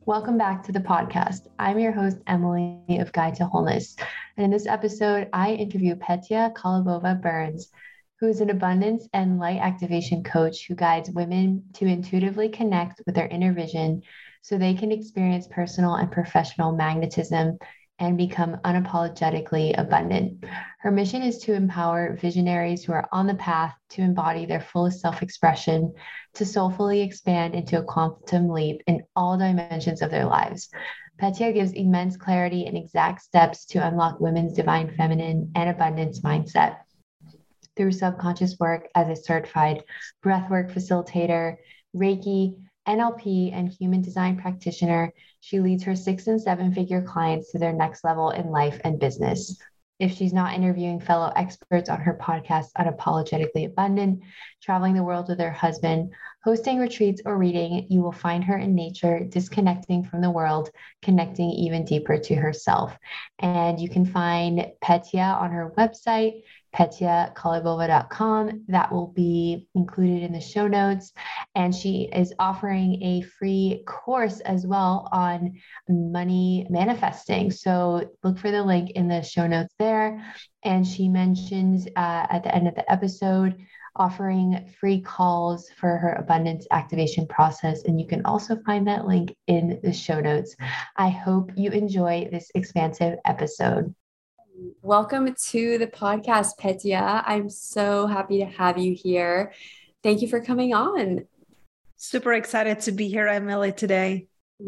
Welcome back to the podcast. I'm your host, Emily of Guide to Wholeness. And in this episode, I interview Petya Kolobova Burns, who is an abundance and light activation coach who guides women to intuitively connect with their inner vision so they can experience personal and professional magnetism and become unapologetically abundant. Her mission is to empower visionaries who are on the path to embody their fullest self-expression, to soulfully expand into a quantum leap in all dimensions of their lives. Petya gives immense clarity and exact steps to unlock women's divine feminine and abundance mindset through subconscious work as a certified breathwork facilitator, Reiki, NLP, and human design practitioner. She leads her 6- and 7-figure clients to their next level in life and business. If she's not interviewing fellow experts on her podcast, Unapologetically Abundant, traveling the world with her husband, hosting retreats, or reading, you will find her in nature, disconnecting from the world, connecting even deeper to herself. And you can find Petya on her website, petyakolobova.com. That will be included in the show notes. And she is offering a free course as well on money manifesting. So look for the link in the show notes there. And she mentions at the end of the episode, offering free calls for her abundance activation process. And you can also find that link in the show notes. I hope you enjoy this expansive episode. Welcome to the podcast, Petya. I'm so happy to have you here. Thank you for coming on. Super excited to be here, Emily, today.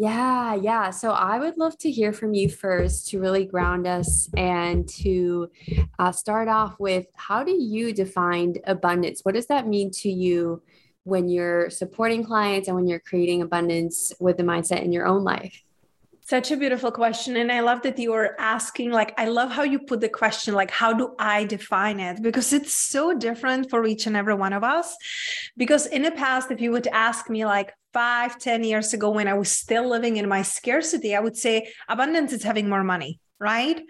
Yeah. So I would love to hear from you first to really ground us and to start off with, how do you define abundance? What does that mean to you when you're supporting clients and when you're creating abundance with the mindset in your own life? Such a beautiful question. And I love that you were asking, I love how you put the question, how do I define it? Because it's so different for each and every one of us. Because in the past, if you would ask me 5-10 years ago, when I was still living in my scarcity, I would say abundance is having more money. Right?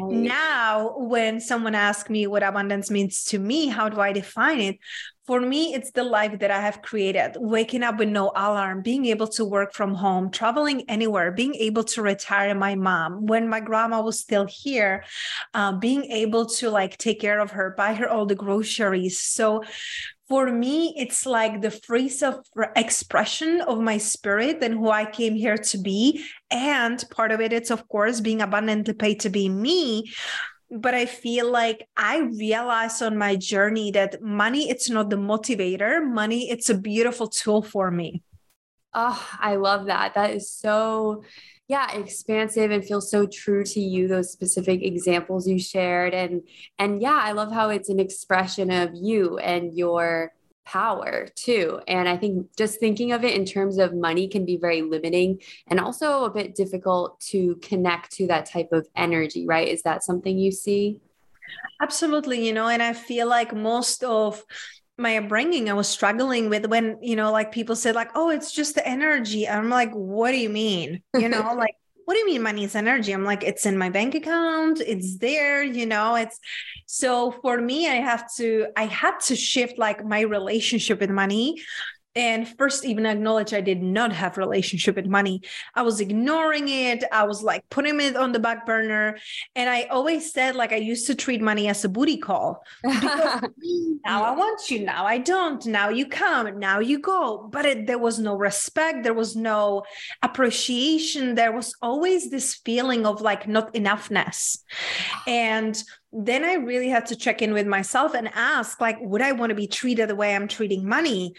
Now, when someone asks me what abundance means to me, how do I define it? For me, it's the life that I have created, waking up with no alarm, being able to work from home, traveling anywhere, being able to retire my mom when my grandma was still here, being able to take care of her, buy her all the groceries. So for me, it's the free self-expression of my spirit and who I came here to be. And part of it's, of course, being abundantly paid to be me. But I feel I realized on my journey that money, it's not the motivator. Money, it's a beautiful tool for me. Oh, I love that. That is so expansive and feels so true to you, those specific examples you shared. And I love how it's an expression of you and your power too. And I think just thinking of it in terms of money can be very limiting and also a bit difficult to connect to that type of energy, right? Is that something you see? Absolutely. And I feel most of my upbringing, I was struggling with when, people said oh, it's just the energy. I'm what do you mean? What do you mean money is energy? I'm it's in my bank account. It's there, it's so for me, I had to shift my relationship with money. And first, even acknowledge I did not have relationship with money. I was ignoring it. I was putting it on the back burner. And I always said, I used to treat money as a booty call. Because now I want you. Now I don't. Now you come. Now you go. But there was no respect. There was no appreciation. There was always this feeling of not enoughness. And then I really had to check in with myself and ask, would I want to be treated the way I'm treating money?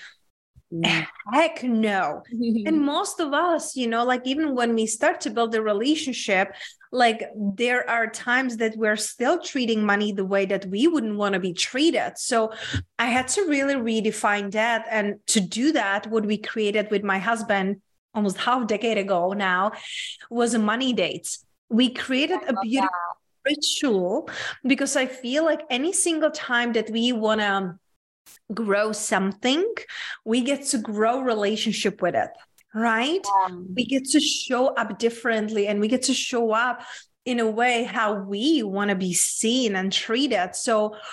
Heck no. And most of us, even when we start to build a relationship, there are times that we're still treating money the way that we wouldn't want to be treated. So I had to really redefine that. And to do that, what we created with my husband almost half a decade ago now was a money date. We created a beautiful ritual because I feel any single time that we want to grow something, we get to grow relationship with it, right? We get to show up differently and we get to show up in a way how we want to be seen and treated. So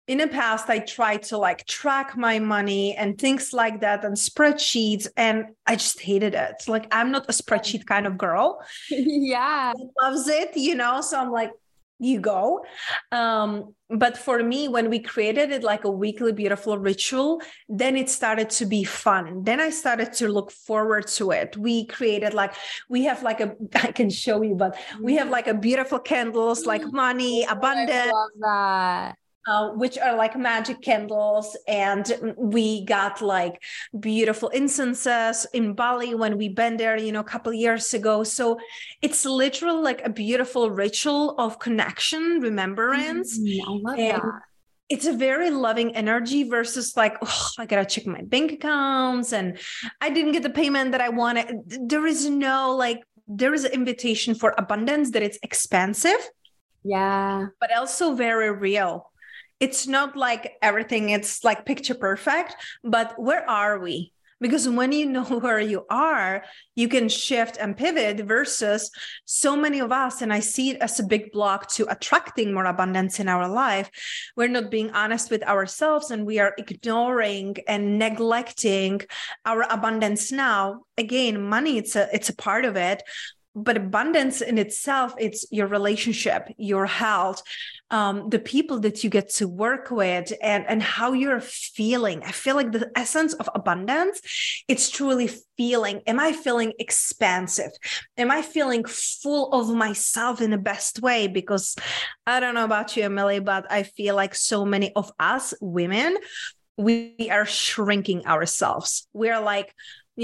in the past, I tried to like track my money and things like that and spreadsheets, and I just hated it. Like, I'm not a spreadsheet kind of girl. Yeah. Loves it, so I'm like, you go. But for me, when we created it like a weekly beautiful ritual, then it started to be fun. Then I started to look forward to it. We created we have like I can show you, but we have like a beautiful candles, like money, abundance. I love that. Which are like magic candles. And we got like beautiful incenses in Bali when we been there, a couple of years ago. So it's literally like a beautiful ritual of connection, remembrance. I love and that. It's a very loving energy versus like, oh, I got to check my bank accounts and I didn't get the payment that I wanted. There is there is an invitation for abundance that it's expansive. Yeah. But also very real. It's not like everything, it's like picture perfect, but where are we? Because when you know where you are, you can shift and pivot versus so many of us, and I see it as a big block to attracting more abundance in our life. We're not being honest with ourselves and we are ignoring and neglecting our abundance now. Again, money, it's a part of it. But abundance in itself, it's your relationship, your health, the people that you get to work with, and how you're feeling. I feel like the essence of abundance, it's truly feeling. Am I feeling expansive? Am I feeling full of myself in the best way? Because I don't know about you, Emily, but I feel like so many of us women, we are shrinking ourselves. We're like,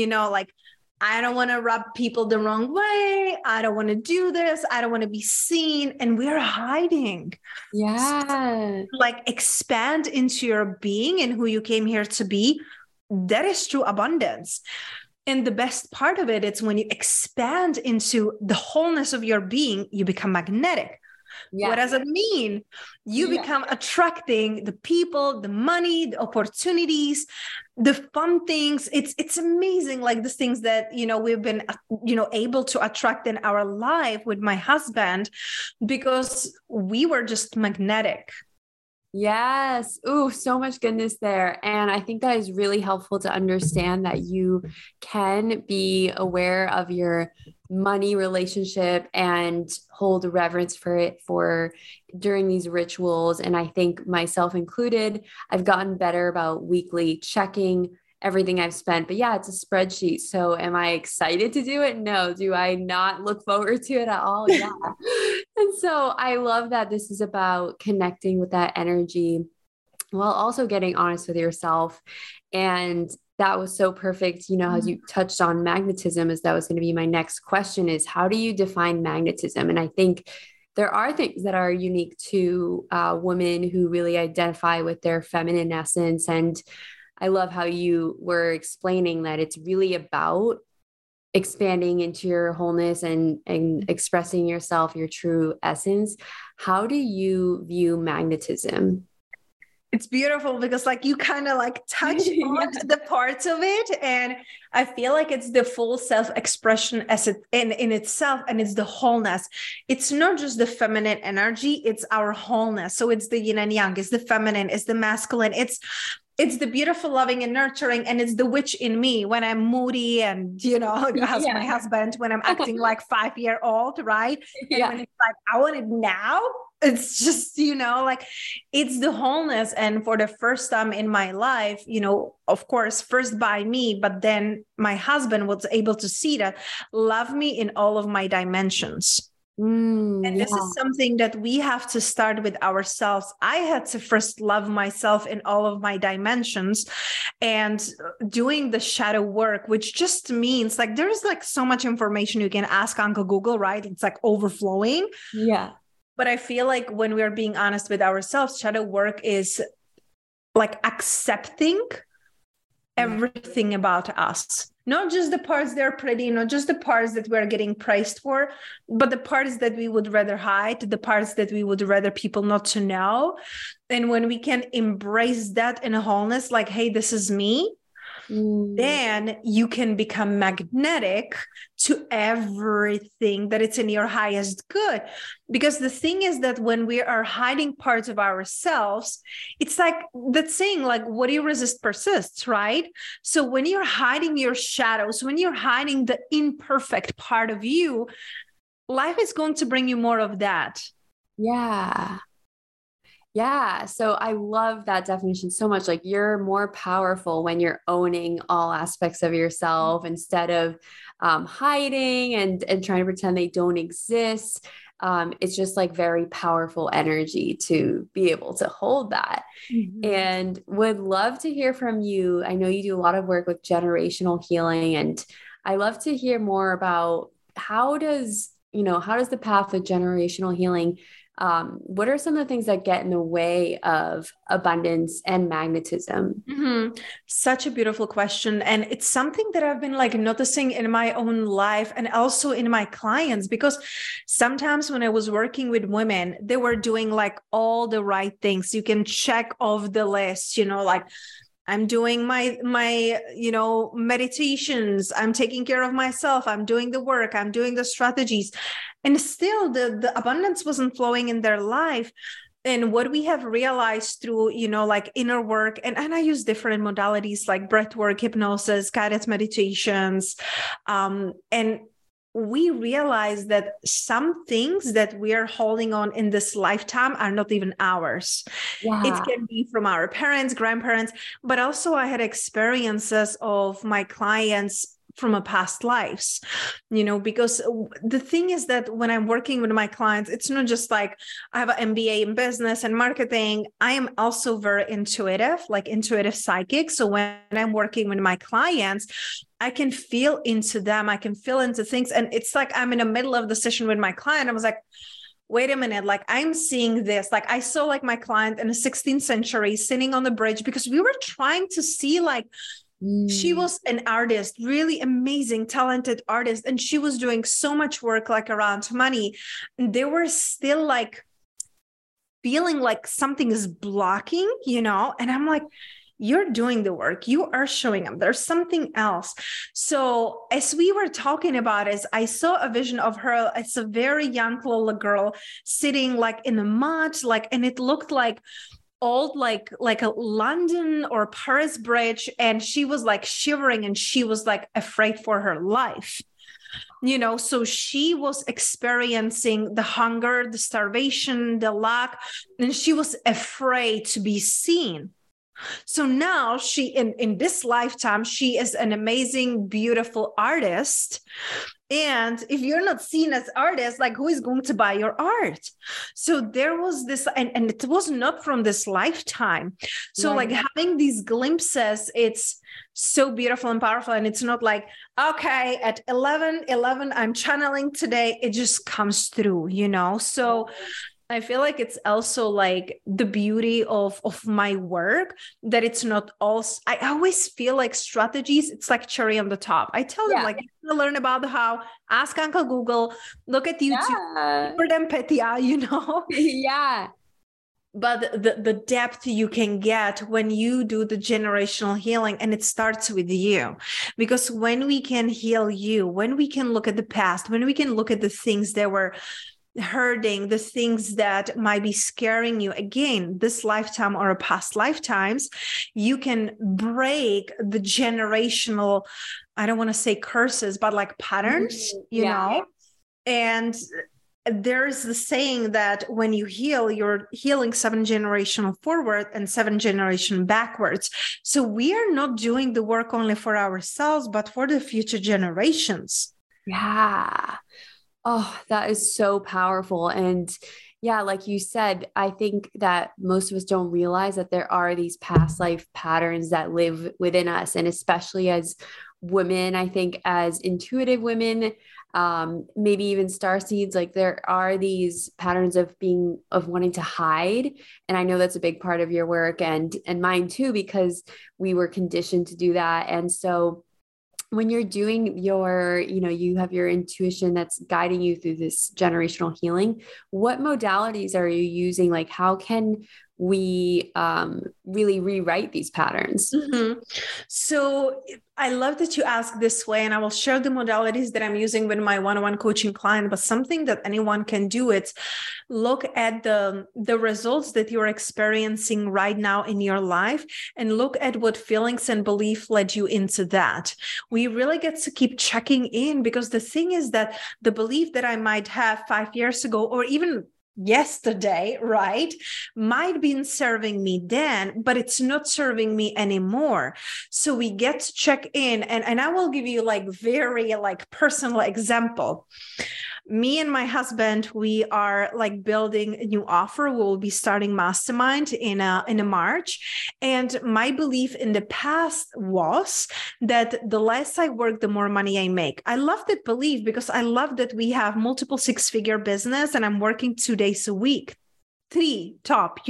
I don't want to rub people the wrong way. I don't want to do this. I don't want to be seen. And we're hiding. Yeah. So, expand into your being and who you came here to be. That is true abundance. And the best part of it is when you expand into the wholeness of your being, you become magnetic. Yeah. What does it mean? You become attracting the people, the money, the opportunities, the fun things. It's amazing. Like the things that, we've been, able to attract in our life with my husband because we were just magnetic. Yes. Ooh, so much goodness there. And I think that is really helpful to understand that you can be aware of your money relationship and hold reverence for it during these rituals. And I think myself included, I've gotten better about weekly checking everything I've spent. But yeah, it's a spreadsheet. So am I excited to do it? No. Do I not look forward to it at all? Yeah. And so I love that this is about connecting with that energy while also getting honest with yourself. And that was so perfect. As you touched on magnetism, as that was going to be my next question, is how do you define magnetism? And I think there are things that are unique to women who really identify with their feminine essence. And I love how you were explaining that it's really about expanding into your wholeness and expressing yourself, your true essence. How do you view magnetism? It's beautiful because you kind of touch on the parts of it. And I feel like it's the full self-expression as it in itself. And it's the wholeness. It's not just the feminine energy, it's our wholeness. So it's the yin and yang, it's the feminine, it's the masculine. It's the beautiful, loving, and nurturing. And it's the witch in me when I'm moody and, as my husband, when I'm acting like 5-year-old, right? And when it's I want it now. It's just, it's the wholeness. And for the first time in my life, of course, first by me, but then my husband was able to see that, love me in all of my dimensions. And this is something that we have to start with ourselves. I had to first love myself in all of my dimensions, and doing the shadow work, which just means there's so much information you can ask Uncle Google, right? It's overflowing. Yeah. But I feel like when we're being honest with ourselves, shadow work is accepting everything about us. Not just the parts that are pretty, not just the parts that we're getting praised for, but the parts that we would rather hide, the parts that we would rather people not to know. And when we can embrace that in a wholeness, hey, this is me, then you can become magnetic to everything that it's in your highest good. Because the thing is that when we are hiding parts of ourselves, it's like that saying, like, what you resist persists, right? So when you're hiding your shadows, when you're hiding the imperfect part of you, life is going to bring you more of that. Yeah. Yeah. So I love that definition so much. Like, you're more powerful when you're owning all aspects of yourself instead of hiding and trying to pretend they don't exist. It's just like very powerful energy to be able to hold that. And would love to hear from you. I know you do a lot of work with generational healing, and I love to hear more about how does the path of generational healing, what are some of the things that get in the way of abundance and magnetism? Such a beautiful question. And it's something that I've been like noticing in my own life and also in my clients, because sometimes when I was working with women, they were doing like all the right things. You can check off the list, like, I'm doing my meditations. I'm taking care of myself. I'm doing the work. I'm doing the strategies. And still the abundance wasn't flowing in their life. And what we have realized through, like inner work, and I use different modalities like breath work, hypnosis, guided meditations. And we realize that some things that we are holding on in this lifetime are not even ours. Yeah. It can be from our parents, grandparents, but also I had experiences of my clients from a past lives, because the thing is that when I'm working with my clients, it's not just like I have an MBA in business and marketing. I am also very intuitive, like intuitive psychic. So when I'm working with my clients, I can feel into them. I can feel into things. And it's like, I'm in the middle of the session with my client. I was like, wait a minute, like I'm seeing this. Like I saw like my client in the 16th century sitting on the bridge, because we were trying to see like, she was an artist, really amazing, talented artist. And she was doing so much work like around money. And they were still like feeling like something is blocking, and I'm like, you're doing the work. You are showing them there's something else. So as we were talking about it, I saw a vision of her as a very young little girl sitting like in the mud, like, and it looked like old, like a London or Paris bridge. And she was like shivering and she was like afraid for her life. So she was experiencing the hunger, the starvation, the lack, and she was afraid to be seen. So now she, in this lifetime, she is an amazing, beautiful artist. And if you're not seen as artist, like, who is going to buy your art? So there was this, and it was not from this lifetime. So like having these glimpses, it's so beautiful and powerful. And it's not like, okay, at 11, I'm channeling today. It just comes through, So I feel like it's also like the beauty of my work, that it's not all, I always feel like strategies, it's like cherry on the top. I tell them, like, you want to learn about the how, ask Uncle Google, look at YouTube, for them Petya, Yeah. But the depth you can get when you do the generational healing, and it starts with you, because when we can heal you, when we can look at the past, when we can look at the things that were hurting, the things that might be scaring you, again, this lifetime or past lifetimes, you can break the generational, I don't want to say curses, but like patterns, you know? And there's the saying that when you heal, you're healing 7 generations forward and 7 generations backwards. So we are not doing the work only for ourselves, but for the future generations. Yeah. Oh, that is so powerful. And yeah, like you said, I think that most of us don't realize that there are these past life patterns that live within us. And especially as women, I think as intuitive women, maybe even starseeds, like there are these patterns of wanting to hide. And I know that's a big part of your work and mine too, because we were conditioned to do that. And so when you're doing your, you have your intuition that's guiding you through this generational healing, what modalities are you using? Like, how can we really rewrite these patterns? Mm-hmm. So I love that you ask this way, and I will share the modalities that I'm using with my one-on-one coaching client. But something that anyone can do, it's look at the results that you're experiencing right now in your life, and look at what feelings and belief led you into that. We really get to keep checking in, because the thing is that the belief that I might have 5 years ago, or even yesterday, right, might be serving me then, but it's not serving me anymore. So we get to check in, and I will give you like very like personal example. Me and my husband, we are like building a new offer. We'll be starting Mastermind in a March. And my belief in the past was that the less I work, the more money I make. I love that belief because I love that we have multiple 6-figure business and I'm working 2 days a week. 3 top,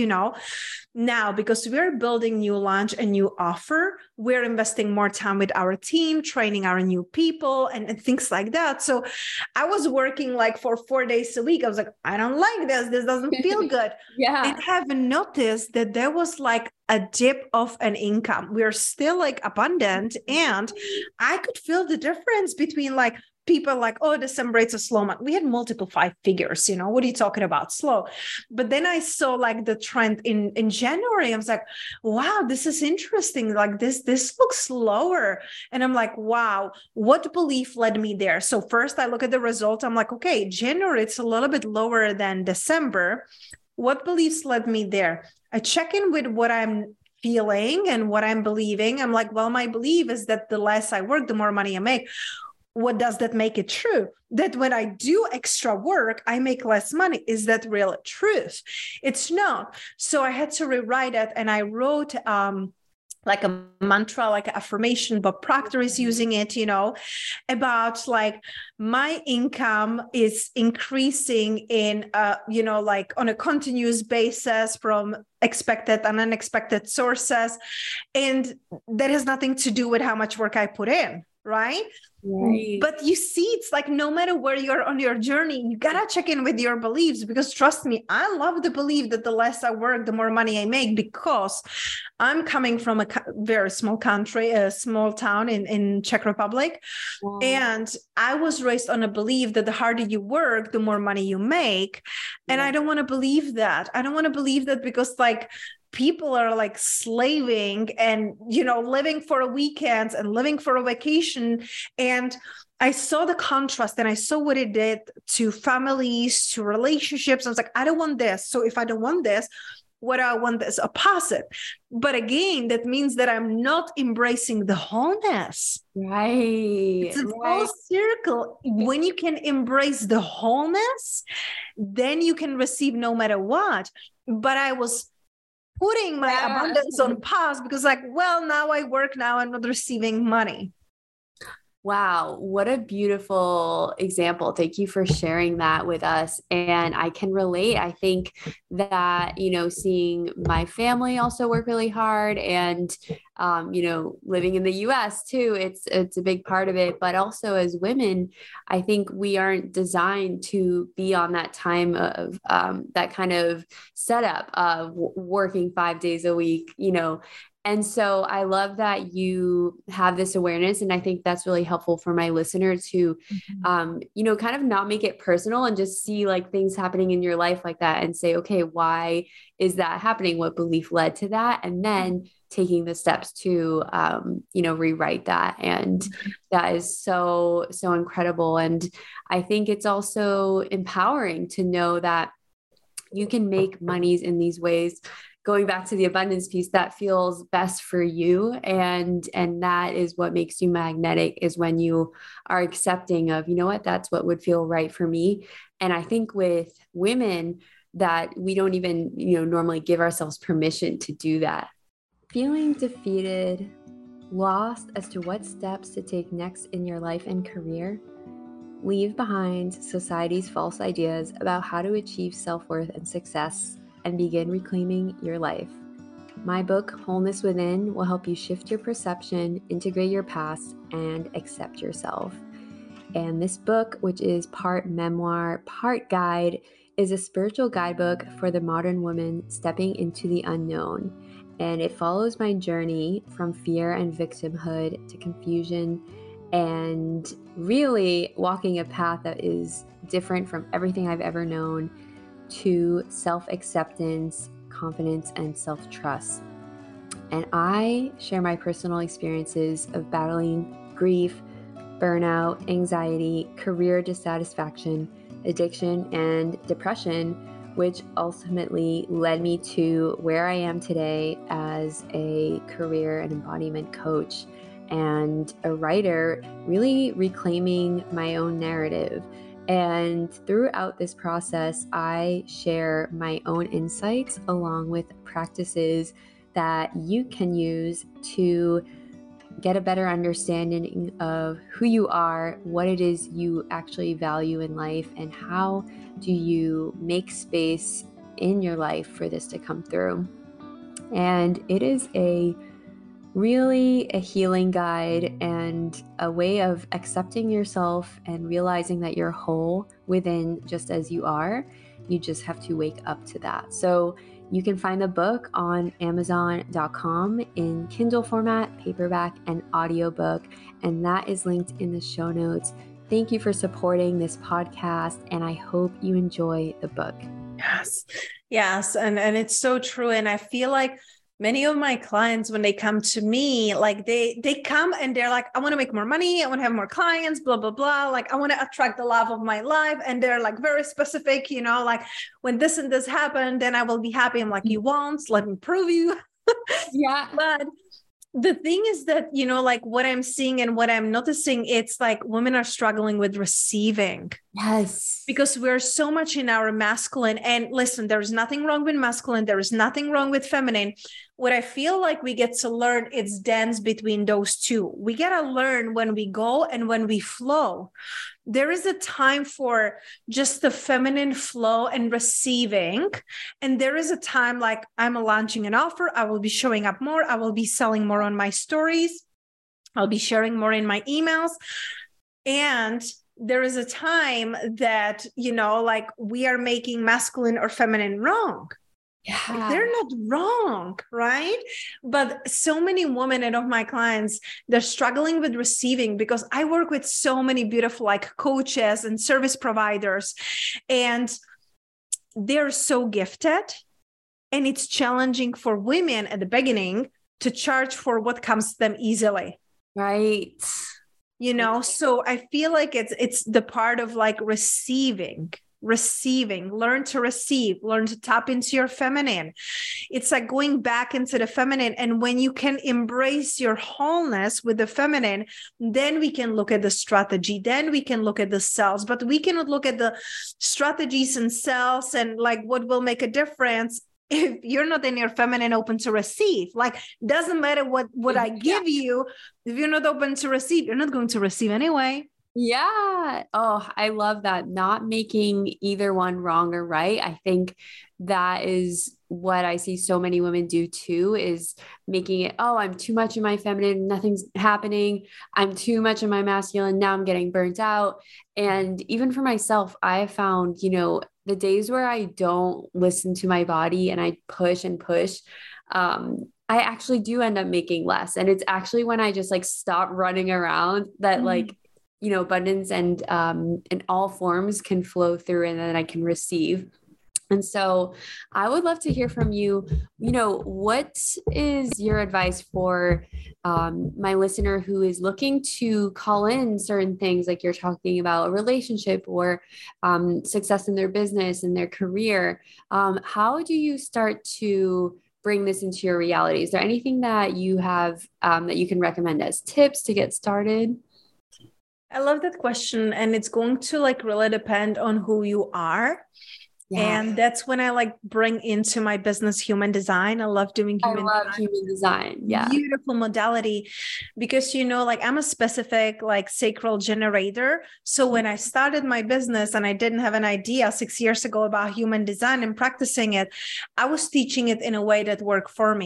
now, because we're building new launch, a new offer, we're investing more time with our team, training our new people and things like that. So I was working like for 4 days a week. I was like, I don't like this. This doesn't feel good. Yeah. And I haven't noticed that there was like a dip of an income. We're still like abundant. And I could feel the difference between like, people like, oh, December, it's a slow month. We had multiple 5 figures, what are you talking about? Slow. But then I saw like the trend in January. I was like, wow, this is interesting. Like this looks lower. And I'm like, wow, what belief led me there? So first I look at the result. I'm like, okay, January, it's a little bit lower than December. What beliefs led me there? I check in with what I'm feeling and what I'm believing. I'm like, well, my belief is that the less I work, the more money I make. What does that make it true? That when I do extra work, I make less money. Is that real truth? It's not. So I had to rewrite it. And I wrote like a mantra, like an affirmation. Bob Proctor is using it, about like my income is increasing in, like on a continuous basis from expected and unexpected sources. And that has nothing to do with how much work I put in. Right. But you see, it's like no matter where you're on your journey, you got to check in with your beliefs, because trust me, I love the belief that the less I work, the more money I make, because I'm coming from a very small country, a small town in Czech Republic. Wow. And I was raised on a belief that the harder you work, the more money you make. And I don't want to believe that. I don't want to believe that, because like people are like slaving and, living for a weekend and living for a vacation. And I saw the contrast and I saw what it did to families, to relationships. I was like, I don't want this. So if I don't want this, what I want is opposite. But again, that means that I'm not embracing the wholeness. Right. It's a full circle. When you can embrace the wholeness, then you can receive no matter what. But I was putting my abundance on pause because like, well, now I work, now I'm not receiving money. Wow, what a beautiful example. Thank you for sharing that with us. And I can relate. I think that, seeing my family also work really hard and, living in the US too, it's a big part of it. But also as women, I think we aren't designed to be on that time of that kind of setup of working 5 days a week, And so I love that you have this awareness. And I think that's really helpful for my listeners to, kind of not make it personal and just see like things happening in your life like that and say, okay, why is that happening? What belief led to that? And then taking the steps to, rewrite that. And that is so, so incredible. And I think it's also empowering to know that you can make monies in these ways, going back to the abundance piece, that feels best for you. And that is what makes you magnetic, is when you are accepting of, that's what would feel right for me. And I think with women that we don't even, normally give ourselves permission to do that. Feeling defeated, lost as to what steps to take next in your life and career? Leave behind society's false ideas about how to achieve self-worth and success and begin reclaiming your life. My book, Wholeness Within, will help you shift your perception, integrate your past, and accept yourself. And this book, which is part memoir, part guide, is a spiritual guidebook for the modern woman stepping into the unknown. And it follows my journey from fear and victimhood to confusion and really walking a path that is different from everything I've ever known to self-acceptance, confidence, and self-trust. And I share my personal experiences of battling grief, burnout, anxiety, career dissatisfaction, addiction, and depression, which ultimately led me to where I am today as a career and embodiment coach and a writer, really reclaiming my own narrative. And throughout this process, I share my own insights along with practices that you can use to get a better understanding of who you are, what it is you actually value in life, and how do you make space in your life for this to come through. And it is really a healing guide and a way of accepting yourself and realizing that you're whole within just as you are. You just have to wake up to that. So you can find the book on Amazon.com in Kindle format, paperback, and audiobook, and that is linked in the show notes. Thank you for supporting this podcast, and I hope you enjoy the book. Yes. And it's so true. And I feel like many of my clients, when they come to me, like they come and they're like, I want to make more money. I want to have more clients, blah, blah, blah. Like I want to attract the love of my life. And they're like very specific, like when this and this happened, then I will be happy. I'm like, you won't, let me prove you. Yeah. But the thing is that, like what I'm seeing and what I'm noticing, it's like women are struggling with receiving. Yes. Because we're so much in our masculine. And listen, there's nothing wrong with masculine. There is nothing wrong with feminine. What I feel like we get to learn is dance between those two. We get to learn when we go and when we flow. There is a time for just the feminine flow and receiving. And there is a time like I'm launching an offer. I will be showing up more. I will be selling more on my stories. I'll be sharing more in my emails. And there is a time that, like we are making masculine or feminine wrong. Yeah. They're not wrong, right? But so many women and of my clients, they're struggling with receiving because I work with so many beautiful like coaches and service providers, and they're so gifted. And it's challenging for women at the beginning to charge for what comes to them easily. Right. So I feel like it's the part of like receiving, learn to receive, learn to tap into your feminine. It's like going back into the feminine. And when you can embrace your wholeness with the feminine, then we can look at the strategy, then we can look at the cells, but we cannot look at the strategies and cells and like what will make a difference if you're not in your feminine open to receive. Like, doesn't matter what I give you, if you're not open to receive, you're not going to receive anyway. Yeah. Oh, I love that. Not making either one wrong or right. I think that is what I see so many women do too, is making it, oh, I'm too much in my feminine, nothing's happening. I'm too much in my masculine. Now I'm getting burnt out. And even for myself, I have found, the days where I don't listen to my body and I push and push, I actually do end up making less. And it's actually when I just like stop running around that like, abundance and in all forms can flow through, and then I can receive. And so I would love to hear from you, what is your advice for my listener who is looking to call in certain things like you're talking about, a relationship or success in their business and their career? How do you start to bring this into your reality? Is there anything that you have that you can recommend as tips to get started? I love that question. And it's going to like really depend on who you are. Yeah. And that's when I like bring into my business human design. I love doing human design. Yeah. Beautiful modality because, like I'm a specific like sacral generator. So when I started my business and I didn't have an idea 6 years ago about human design and practicing it, I was teaching it in a way that worked for me.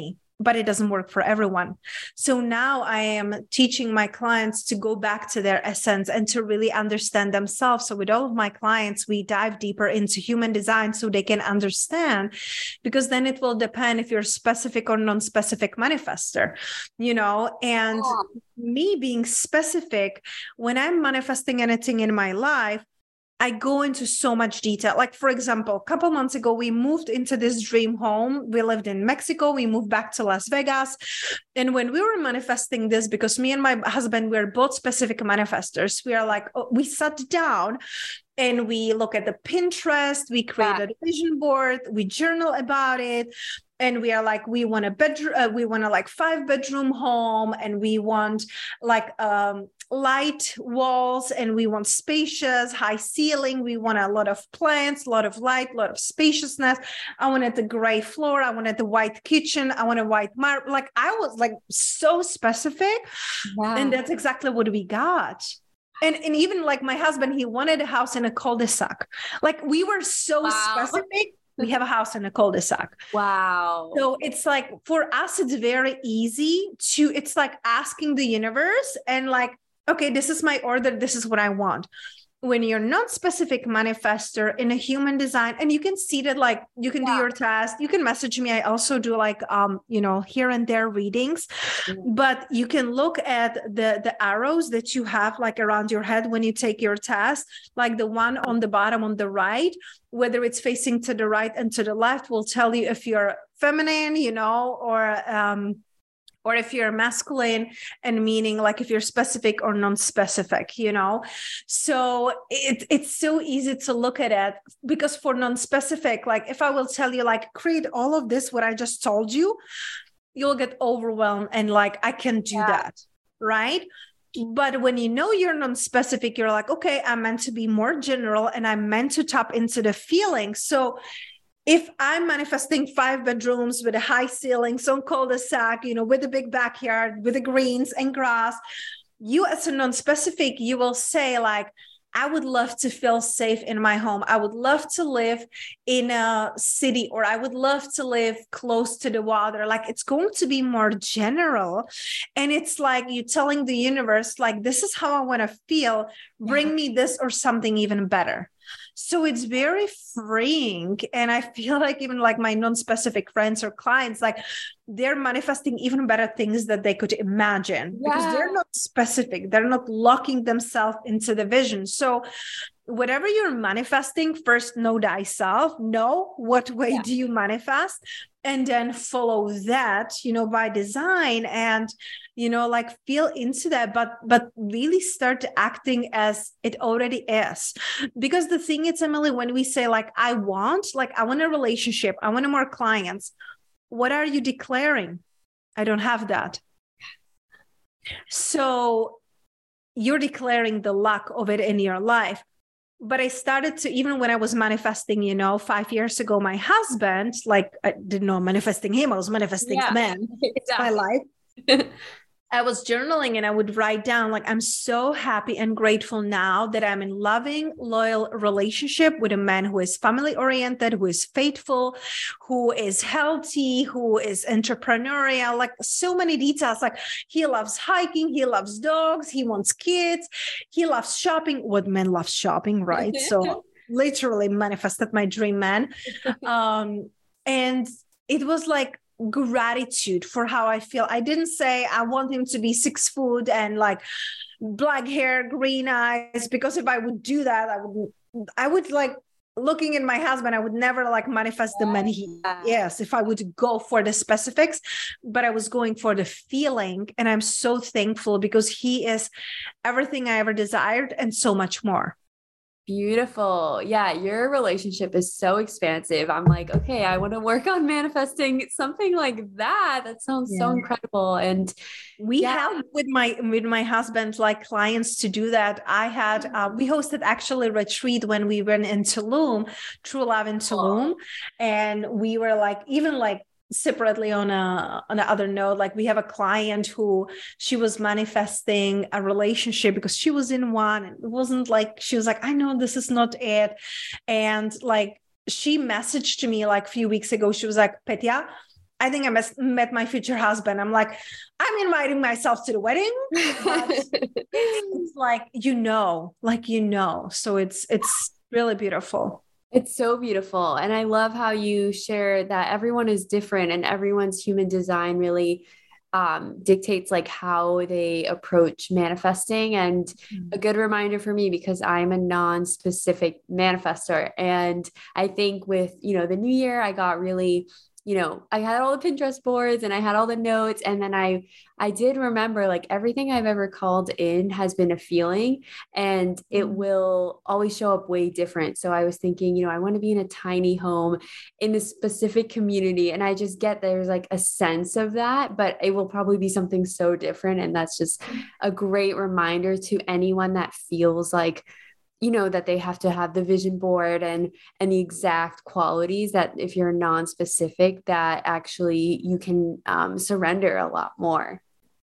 but it doesn't work for everyone. So now I am teaching my clients to go back to their essence and to really understand themselves. So with all of my clients, we dive deeper into human design so they can understand, because then it will depend if you're specific or non-specific manifester, and me being specific, when I'm manifesting anything in my life, I go into so much detail. Like, for example, a couple months ago, we moved into this dream home. We lived in Mexico. We moved back to Las Vegas. And when we were manifesting this, because me and my husband, we're both specific manifestors, we are like, we sat down and we look at the Pinterest, we created a vision board, we journal about it. And we are like, we want a bedroom, we want a 5-bedroom home, and we want light walls, and we want spacious, high ceiling. We want a lot of plants, a lot of light, a lot of spaciousness. I wanted the gray floor. I wanted the white kitchen. I want a white marble. Like, I was like so specific. Wow. And that's exactly what we got. And even like my husband, he wanted a house in a cul-de-sac. Like, we were so specific. We have a house in a cul-de-sac. Wow. So it's like, for us, it's very easy it's like asking the universe and like, okay, this is my order. This is what I want. When you're not specific manifester in a human design, and you can see that, like, you can do your test, you can message me. I also do like, here and there readings, but you can look at the arrows that you have like around your head when you take your test, like the one on the bottom on the right, whether it's facing to the right and to the left, will tell you if you're feminine, or if you're masculine, and meaning like if you're specific or non-specific, So it's so easy to look at it, because for non-specific, like if I will tell you, like, create all of this, what I just told you, you'll get overwhelmed and like, I can do that, right? But when you're non-specific, you're like, okay, I'm meant to be more general, and I'm meant to tap into the feeling. So if I'm manifesting 5 bedrooms with a high ceiling, some cul-de-sac, with a big backyard, with the greens and grass, you as a non-specific, you will say like, I would love to feel safe in my home. I would love to live in a city, or I would love to live close to the water. Like, it's going to be more general. And it's like you telling the universe, like, this is how I want to feel. Bring me this or something even better. So it's very freeing. And I feel like even like my non-specific friends or clients, like, they're manifesting even better things that they could imagine, because they're not specific. They're not locking themselves into the vision. So whatever you're manifesting, first know thyself, know what way do you manifest, and then follow that, by design, and, like, feel into that, but really start acting as it already is. Because the thing is, Emily, when we say like, I want a relationship, I want more clients, what are you declaring? I don't have that. So you're declaring the lack of it in your life. But I started to, even when I was manifesting, 5 years ago, my husband, like, I didn't know manifesting him, I was manifesting men. It's my life. I was journaling and I would write down, like, I'm so happy and grateful now that I'm in loving, loyal relationship with a man who is family oriented, who is faithful, who is healthy, who is entrepreneurial, like so many details. Like, he loves hiking, he loves dogs, he wants kids, he loves shopping. What men love shopping, right? So literally manifested my dream man. And it was like, gratitude for how I feel. I didn't say I want him to be 6 foot and like black hair, green eyes, because if I would do that, I would like, looking at my husband, I would never like manifest the man he is if I would go for the specifics, but I was going for the feeling. And I'm so thankful, because he is everything I ever desired and so much more. Beautiful. Yeah, your relationship is so expansive. I'm like, okay, I want to work on manifesting something like that. That sounds so incredible. And we help with my husband, like, clients to do that. I had we hosted actually a retreat when we went in Tulum, True Love in Tulum, and we were like, even like, separately on the other note, like, we have a client who, she was manifesting a relationship because she was in one, and it wasn't like, she was like, I know this is not it. And like, she messaged me like a few weeks ago, she was like, Petya, I think I met my future husband. I'm like, I'm inviting myself to the wedding, but it's like, so it's really beautiful. It's so beautiful. And I love how you share that everyone is different and everyone's human design really dictates like how they approach manifesting. And a good reminder for me, because I'm a non-specific manifestor. And I think with, the new year, I got really, I had all the Pinterest boards and I had all the notes. And then I did remember like everything I've ever called in has been a feeling, and it will always show up way different. So I was thinking, I want to be in a tiny home in a specific community. And I just get there's like a sense of that, but it will probably be something so different. And that's just a great reminder to anyone that feels like, that they have to have the vision board and the exact qualities, that if you're non-specific, that actually you can surrender a lot more.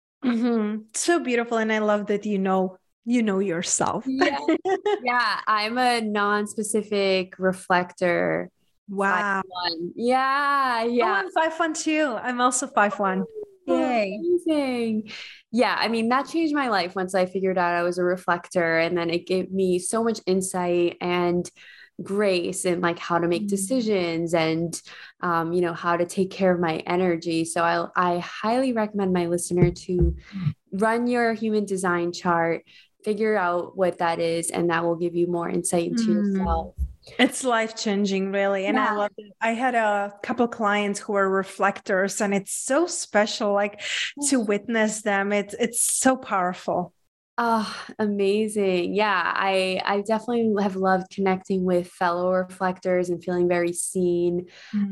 So beautiful. And I love that, you know yourself. Yeah. I'm a non-specific reflector. Wow. 5'1". Yeah. Oh, I'm 5'1" too. I'm also 5'1". Yay. Amazing. Yeah. I mean, that changed my life once I figured out I was a reflector, and then it gave me so much insight and grace and like how to make decisions and, how to take care of my energy. So I highly recommend my listener to run your human design chart, figure out what that is, and that will give you more insight into yourself. It's life-changing, really. And I love it. I had a couple clients who are reflectors, and it's so special, like to witness them. It's so powerful. Oh, amazing. Yeah, I definitely have loved connecting with fellow reflectors and feeling very seen.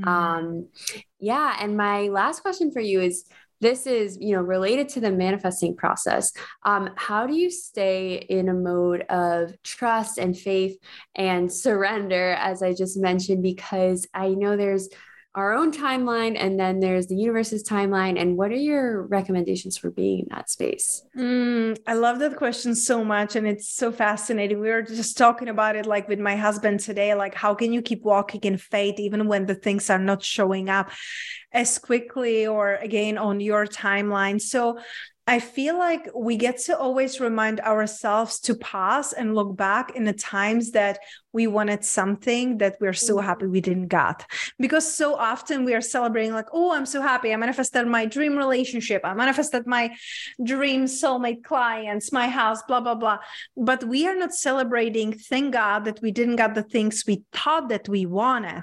Yeah. And my last question for you is, this is, related to the manifesting process. How do you stay in a mode of trust and faith and surrender, as I just mentioned? Because I know there's our own timeline and then there's the universe's timeline. And what are your recommendations for being in that space? I love that question so much. And it's so fascinating. We were just talking about it like with my husband today, like how can you keep walking in faith even when the things are not showing up as quickly or again on your timeline? So I feel like we get to always remind ourselves to pause and look back in the times that we wanted something that we're so happy we didn't get. Because so often we are celebrating like, oh, I'm so happy. I manifested my dream relationship. I manifested my dream soulmate clients, my house, blah, blah, blah. But we are not celebrating, thank God that we didn't get the things we thought that we wanted,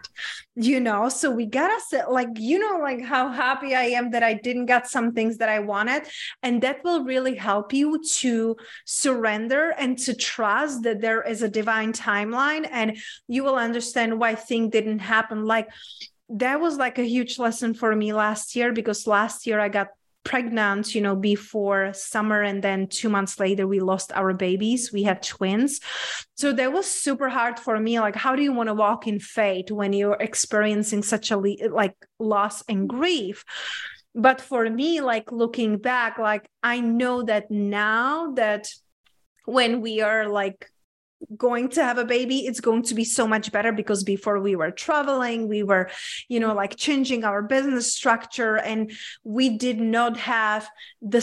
so we gotta say like, like how happy I am that I didn't get some things that I wanted. And that will really help you to surrender and to trust that there is a divine timeline, and you will understand why things didn't happen. Like that was like a huge lesson for me last year, because last year I got pregnant, before summer. And then 2 months later, we lost our babies. We had twins. So that was super hard for me. Like, how do you want to walk in faith when you're experiencing such a loss and grief? But for me, like looking back, like I know that now that when we are like going to have a baby, it's going to be so much better, because before we were traveling, we were, like changing our business structure, and we did not have the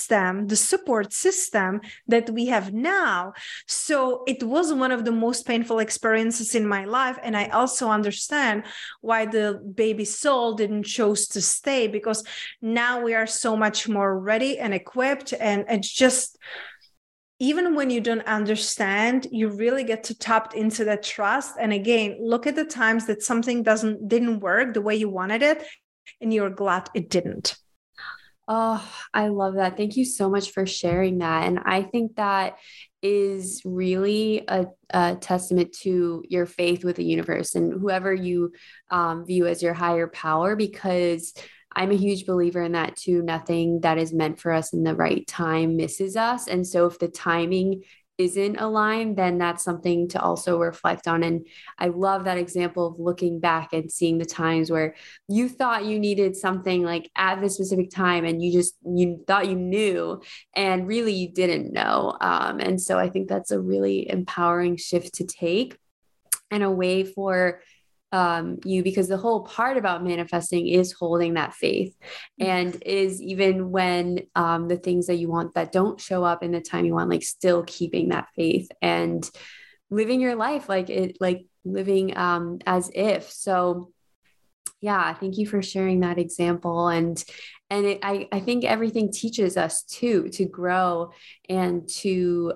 support system that we have now. So it was one of the most painful experiences in my life. And I also understand why the baby soul didn't choose to stay, because now we are so much more ready and equipped. And it's just, even when you don't understand, you really get to tap into that trust. And again, look at the times that something didn't work the way you wanted it, and you're glad it didn't. Oh, I love that. Thank you so much for sharing that. And I think that is really a testament to your faith with the universe and whoever you view as your higher power, because I'm a huge believer in that too. Nothing that is meant for us in the right time misses us. And so if the timing isn't aligned, then that's something to also reflect on. And I love that example of looking back and seeing the times where you thought you needed something like at this specific time, and you thought you knew, and really you didn't know. And so I think that's a really empowering shift to take, and a way for you, because the whole part about manifesting is holding that faith, and is even when the things that you want that don't show up in the time you want, like still keeping that faith and living your life like living as if. So yeah, thank you for sharing that example. I think everything teaches us too, to grow and to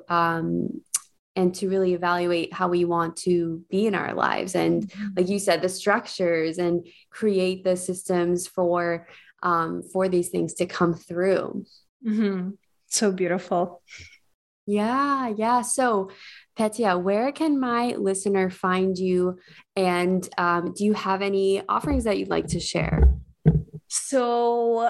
really evaluate how we want to be in our lives. And like you said, the structures, and create the systems for these things to come through. Mm-hmm. So beautiful. Yeah. So Petya, where can my listener find you? And do you have any offerings that you'd like to share? So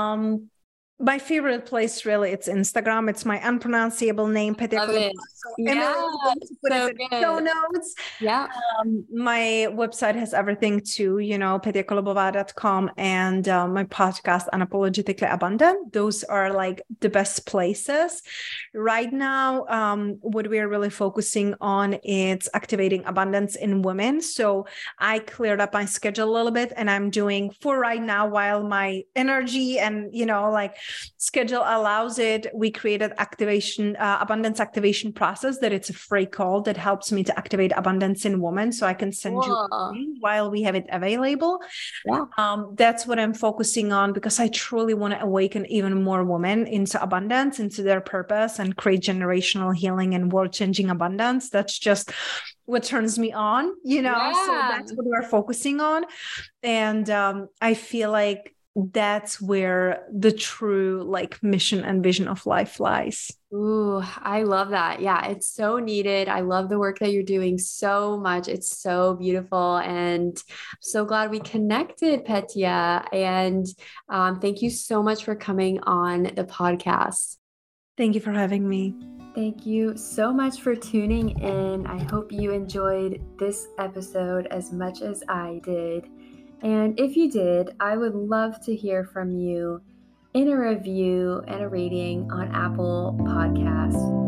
my favorite place, really, it's Instagram. It's my unpronounceable name, Petya Kolobova. So Emily is going to put it in the show notes. Yeah. My website has everything too, petyakolobova.com, and my podcast, Unapologetically Abundant. Those are like the best places. Right now, what we're really focusing on is activating abundance in women. So I cleared up my schedule a little bit, and I'm doing for right now, while my energy and, schedule allows it, we created abundance activation process that it's a free call that helps me to activate abundance in women. So I can send you while we have it available. Yeah. That's what I'm focusing on, because I truly want to awaken even more women into abundance, into their purpose, and create generational healing and world-changing abundance. That's just what turns me on, So that's what we're focusing on. And I feel like that's where the true mission and vision of life lies. Ooh, I love that. Yeah, it's so needed. I love the work that you're doing so much. It's so beautiful. And I'm so glad we connected, Petya. And thank you so much for coming on the podcast. Thank you for having me. Thank you so much for tuning in. I hope you enjoyed this episode as much as I did. And if you did, I would love to hear from you in a review and a rating on Apple Podcasts.